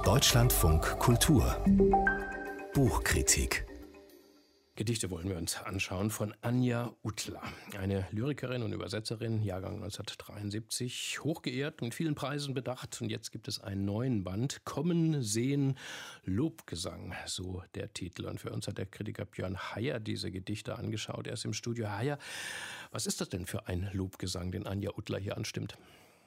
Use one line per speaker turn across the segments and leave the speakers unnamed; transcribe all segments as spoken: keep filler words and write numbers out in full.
Deutschlandfunk Kultur Buchkritik.
Gedichte wollen wir uns anschauen von Anja Uttler, eine Lyrikerin und Übersetzerin, Jahrgang neunzehnhundertdreiundsiebzig, hochgeehrt, mit vielen Preisen bedacht. Und jetzt gibt es einen neuen Band, Kommen, Sehen, Lobgesang, so der Titel. Und für uns hat der Kritiker Björn Heyer diese Gedichte angeschaut. Er ist im Studio. Herr Heyer, was ist das denn für ein Lobgesang, den Anja Uttler hier anstimmt?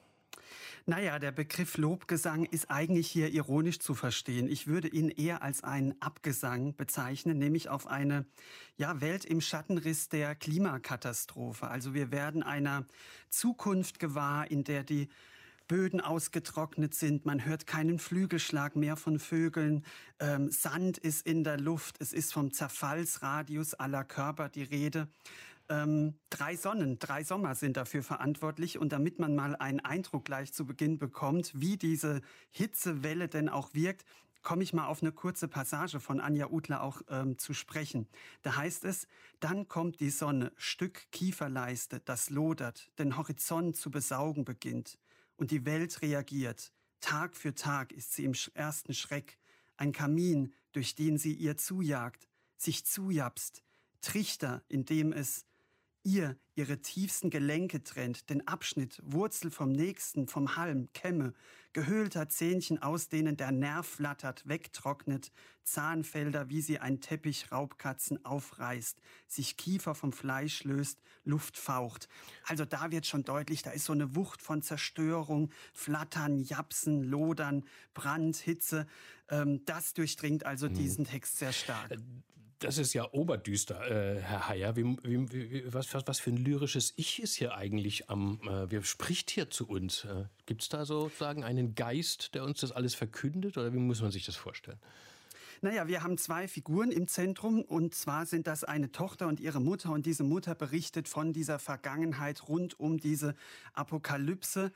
Naja, der Begriff Lobgesang ist eigentlich hier ironisch zu verstehen. Ich würde ihn eher als einen Abgesang bezeichnen, nämlich auf eine ja, Welt im Schattenriss der Klimakatastrophe. Also wir werden einer Zukunft gewahr, in der die Böden ausgetrocknet sind, man hört keinen Flügelschlag mehr von Vögeln, ähm, Sand ist in der Luft, es ist vom Zerfallsradius aller Körper die Rede. Ähm, drei Sonnen, drei Sommer sind dafür verantwortlich. Und damit man mal einen Eindruck gleich zu Beginn bekommt, wie diese Hitzewelle denn auch wirkt, komme ich mal auf eine kurze Passage von Anja Uttler auch ähm, zu sprechen. Da heißt es: Dann kommt die Sonne, Stück Kieferleiste, das lodert, den Horizont zu besaugen beginnt. Und die Welt reagiert. Tag für Tag ist sie im ersten Schreck. Ein Kamin, durch den sie ihr zujagt, sich zujapst. Trichter, in dem es ihr ihre tiefsten Gelenke trennt, den Abschnitt, Wurzel vom nächsten, vom Halm, Kämme, gehöhlter Zähnchen, aus denen der Nerv flattert, wegtrocknet, Zahnfelder, wie sie ein Teppich Raubkatzen aufreißt, sich Kiefer vom Fleisch löst, Luft faucht. Also da wird schon deutlich, da ist so eine Wucht von Zerstörung, Flattern, Japsen, Lodern, Brand, Hitze. Ähm, das durchdringt also hm. diesen Text sehr stark.
Das ist ja oberdüster, äh, Herr Heyer. Wie, wie, wie, was, was, was für ein lyrisches Ich ist hier eigentlich am, äh, wer spricht hier zu uns? Äh, Gibt es da sozusagen einen Geist, der uns das alles verkündet, oder wie muss man sich das vorstellen?
Naja, wir haben zwei Figuren im Zentrum, und zwar sind das eine Tochter und ihre Mutter, und diese Mutter berichtet von dieser Vergangenheit rund um diese Apokalypse.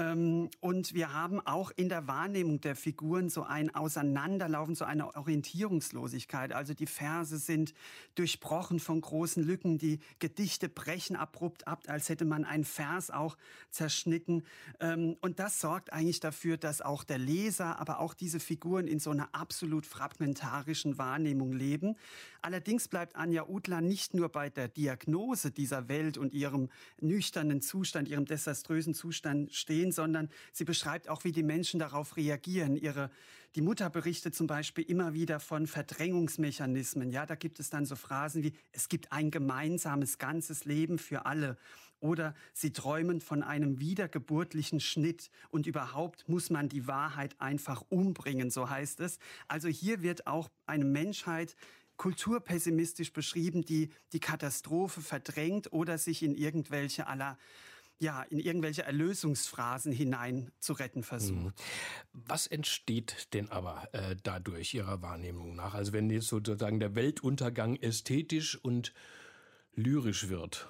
Und wir haben auch in der Wahrnehmung der Figuren so ein Auseinanderlaufen, so eine Orientierungslosigkeit. Also die Verse sind durchbrochen von großen Lücken, die Gedichte brechen abrupt ab, als hätte man einen Vers auch zerschnitten. Und das sorgt eigentlich dafür, dass auch der Leser, aber auch diese Figuren in so einer absolut fragmentarischen Wahrnehmung leben. Allerdings bleibt Anja Uttler nicht nur bei der Diagnose dieser Welt und ihrem nüchternen Zustand, ihrem desaströsen Zustand stehen, sondern sie beschreibt auch, wie die Menschen darauf reagieren. Ihre, die Mutter berichtet zum Beispiel immer wieder von Verdrängungsmechanismen. Ja, da gibt es dann so Phrasen wie: Es gibt ein gemeinsames ganzes Leben für alle. Oder sie träumen von einem wiedergeburtlichen Schnitt. Und überhaupt muss man die Wahrheit einfach umbringen, so heißt es. Also hier wird auch eine Menschheit kulturpessimistisch beschrieben, die die Katastrophe verdrängt oder sich in irgendwelche aller ja, in irgendwelche Erlösungsphrasen hinein zu retten versucht.
Was entsteht denn aber äh, dadurch Ihrer Wahrnehmung nach? Also wenn jetzt sozusagen der Weltuntergang ästhetisch und lyrisch wird?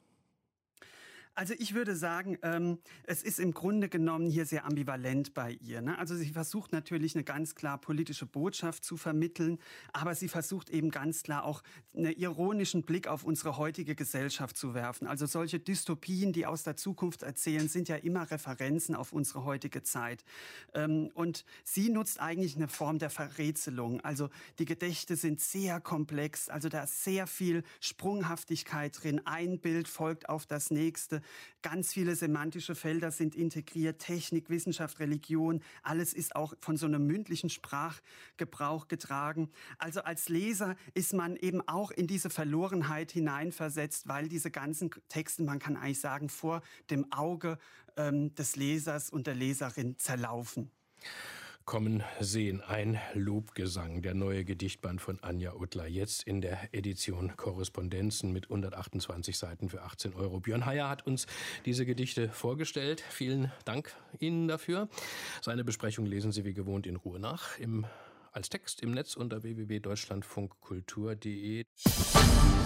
Also ich würde sagen, ähm, es ist im Grunde genommen hier sehr ambivalent bei ihr, ne? Also sie versucht natürlich eine ganz klar politische Botschaft zu vermitteln, aber sie versucht eben ganz klar auch einen ironischen Blick auf unsere heutige Gesellschaft zu werfen. Also solche Dystopien, die aus der Zukunft erzählen, sind ja immer Referenzen auf unsere heutige Zeit. Ähm, und sie nutzt eigentlich eine Form der Verrätselung. Also die Gedichte sind sehr komplex, also da ist sehr viel Sprunghaftigkeit drin. Ein Bild folgt auf das nächste. Ganz viele semantische Felder sind integriert, Technik, Wissenschaft, Religion, alles ist auch von so einem mündlichen Sprachgebrauch getragen. Also als Leser ist man eben auch in diese Verlorenheit hineinversetzt, weil diese ganzen Texte, man kann eigentlich sagen, vor dem Auge ähm, des Lesers und der Leserin zerlaufen.
Kommen, Sehen, ein Lobgesang, der neue Gedichtband von Anja Uttler, jetzt in der Edition Korrespondenzen mit hundertachtundzwanzig Seiten für achtzehn Euro. Björn Heyer hat uns diese Gedichte vorgestellt. Vielen Dank Ihnen dafür. Seine Besprechung lesen Sie wie gewohnt in Ruhe nach, im, als Text im Netz unter w w w punkt deutschlandfunkkultur punkt de.